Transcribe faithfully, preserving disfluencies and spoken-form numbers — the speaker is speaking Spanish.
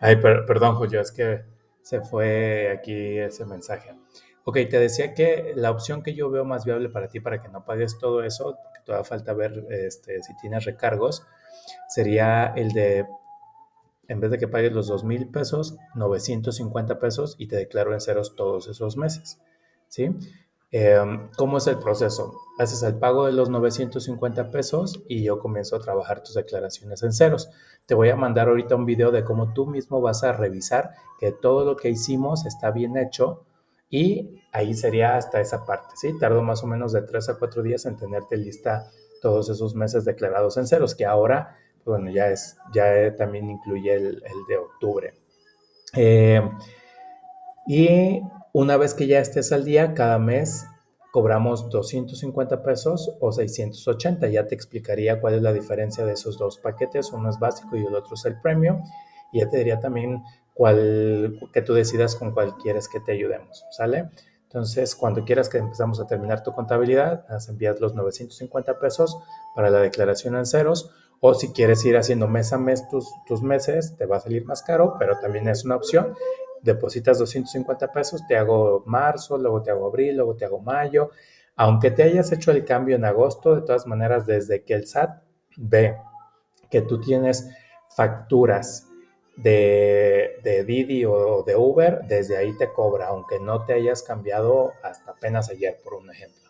Ay, per- perdón, Julio, es que se fue aquí ese mensaje. Ok, te decía que la opción que yo veo más viable para ti, para que no pagues todo eso, porque todavía falta ver este, si tienes recargos, sería el de, en vez de que pagues los dos mil pesos, novecientos cincuenta pesos y te declaro en ceros todos esos meses. ¿Sí? Eh, ¿Cómo es el proceso? Haces el pago de los novecientos cincuenta pesos y yo comienzo a trabajar tus declaraciones en ceros. Te voy a mandar ahorita un video de cómo tú mismo vas a revisar que todo lo que hicimos está bien hecho y ahí sería hasta esa parte, ¿sí? Tardo más o menos de tres a cuatro días en tenerte lista todos esos meses declarados en ceros, que ahora, pues bueno, ya es, ya también incluye el, el de octubre. Eh, y una vez que ya estés al día, cada mes cobramos doscientos cincuenta pesos o seiscientos ochenta. Ya te explicaría cuál es la diferencia de esos dos paquetes. Uno es básico y el otro es el premium. Y ya te diría también cuál, que tú decidas con cuál quieres que te ayudemos, ¿sale? Entonces, cuando quieras que empezamos a terminar tu contabilidad, nos envías los novecientos cincuenta pesos para la declaración en ceros. O si quieres ir haciendo mes a mes tus, tus meses, te va a salir más caro, pero también es una opción. Depositas doscientos cincuenta pesos, te hago marzo, luego te hago abril, luego te hago mayo. Aunque te hayas hecho el cambio en agosto, de todas maneras, desde que el S A T ve que tú tienes facturas de, de Didi o de Uber, desde ahí te cobra, aunque no te hayas cambiado hasta apenas ayer, por un ejemplo.